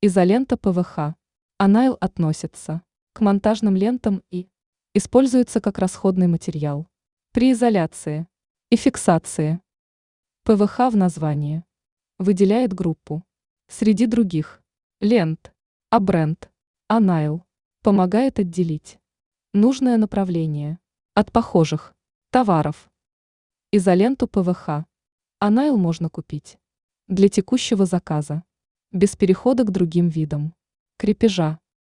Изолента ПВХ. Анайл относится к монтажным лентам и используется как расходный материал при изоляции и фиксации. ПВХ в названии выделяет группу среди других лент, а бренд Анайл помогает отделить нужное направление от похожих товаров. Изоленту ПВХ Анайл можно купить для текущего заказа, без перехода к другим видам крепежа.